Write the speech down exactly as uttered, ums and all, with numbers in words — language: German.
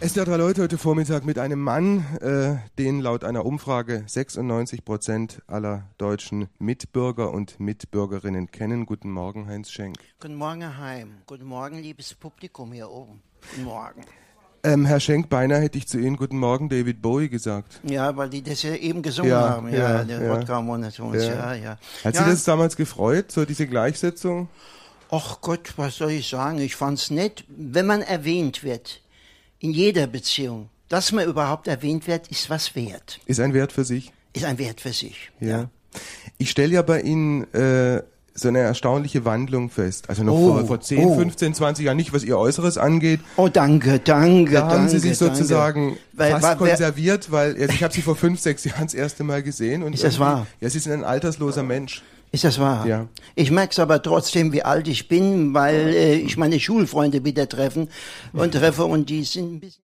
S D R drei Leute heute Vormittag mit einem Mann, äh, den laut einer Umfrage sechsundneunzig Prozent aller deutschen Mitbürger und Mitbürgerinnen kennen. Guten Morgen, Heinz Schenk. Guten Morgen, Herr Heim. Guten Morgen, liebes Publikum hier oben. Guten Morgen. Ähm, Herr Schenk, beinahe hätte ich zu Ihnen Guten Morgen, David Bowie gesagt. Ja, weil die das ja eben gesungen Ja, haben. Ja, ja, der ja. Wodka Monotones, Ja. ja, ja. Hat ja. Sie das damals gefreut, so diese Gleichsetzung? Ach Gott, was soll ich sagen? Ich fand's nett, wenn man erwähnt wird. In jeder Beziehung. Dass man überhaupt erwähnt wird, ist was wert. Ist ein Wert für sich? Ist ein Wert für sich. Ja. ja. Ich stelle ja bei Ihnen äh, so eine erstaunliche Wandlung fest. Also noch Oh, vor, vor zehn, oh. fünfzehn, zwanzig Jahren, nicht was Ihr Äußeres angeht. Oh, danke, danke, Da danke. haben Sie sich danke. sozusagen Weil- fast weil- wer- konserviert, weil also ich habe Sie vor fünf, sechs Jahren das erste Mal gesehen. Und Ist das irgendwie- wahr? Ja, Sie sind ein altersloser Mensch. Ist das wahr? Ja. Ich merk's aber trotzdem, wie alt ich bin, weil äh, ich meine Schulfreunde wieder treffen und treffe und die sind ein bisschen